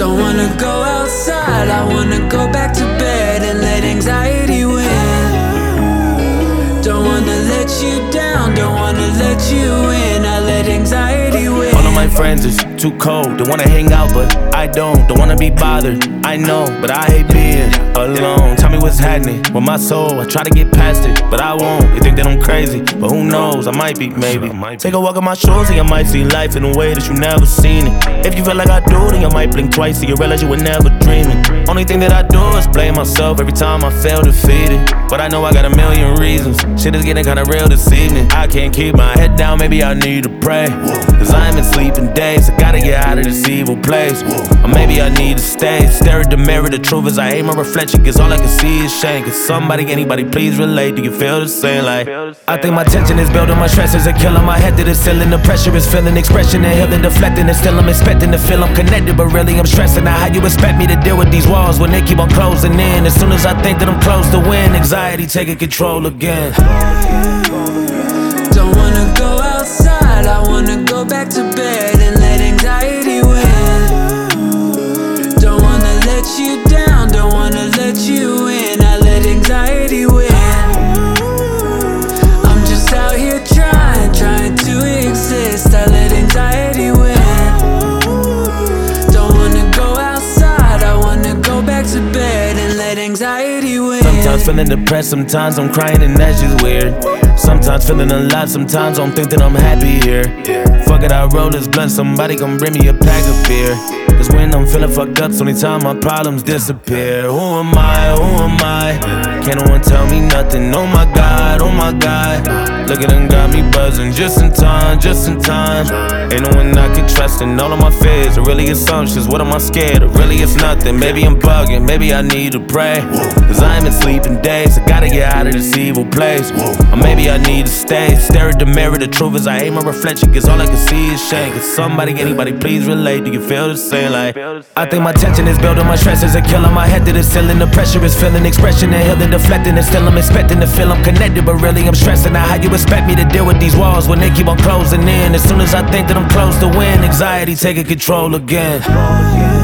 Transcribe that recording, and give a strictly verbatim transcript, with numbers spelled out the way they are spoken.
Don't wanna go outside, I wanna go back to bed and let anxiety win. Don't wanna let you down, don't wanna let you in, I let anxiety win. All of my friends is too cold, they wanna hang out but I don't. Don't wanna be bothered, I know, but I hate being alone. Tell me what's happening with my soul, I try to get past it, but I won't. You think that I'm crazy, but who knows, I might be, maybe. Take a walk on my shores and you might see life in a way that you never seen it. If you feel like I do, then you might blink twice and you realize you were never dreaming. Only thing that I do is blame myself every time I feel defeated, but I know I got a million reasons. Shit is getting kinda real this evening. I can't keep my head down, maybe I need to pray, cause I ain't been sleeping days, I gotta get out of this evil place. Or maybe I need to stay, stare at the mirror, the truth is I hate my reflection, cause all I can see is shame. Cause somebody, anybody please relate, do you feel the same? Like, I think my tension is building, my stress is a killer. My head to the ceiling, the pressure is feeling, expression and healing, deflecting, and still I'm expecting to feel I'm connected, but really I'm stressing. Now how you expect me to deal with these walls when they keep on closing in? As soon as I think that I'm close to win, anxiety taking control again. Don't wanna go outside, I wanna go back to bed and let anxiety win. Don't wanna let you down, don't wanna let you in, I let anxiety win. I'm just out here trying, trying to exist, I let anxiety win. Don't wanna go outside, I wanna go back to bed and let anxiety win. Sometimes feeling depressed, sometimes I'm crying and that's just weird. Sometimes feeling alive, sometimes I don't think that I'm happy here. Fuck it, I roll this blunt, somebody come bring me a pack of beer. Cause when I'm feeling fucked up, it's the only time my problems disappear. Who am I, who am I? Can't no one tell me nothing, oh my God, oh my God. Look at them, got me buzzing, just in time, just in time. Ain't no one I can trust in all of my fears, are really assumptions. What am I scared of? Really it's nothing, maybe I'm bugging, maybe I need to pray. Cause I ain't been sleeping days, I gotta get out of this evil place. Or maybe I need to stay, stare at the mirror, the truth is I hate my reflection, cause all I can see is shame. Cause somebody, anybody please relate, do you feel the same? Like, I think my tension is building, my stress is a killer. My head to the ceiling, the pressure is feeling, expression and healing, deflecting, and still I'm expecting to feel I'm connected, but really I'm stressing. Now how you expect me to deal with these walls when they keep on closing in? As soon as I think that I'm close to win, anxiety taking control again.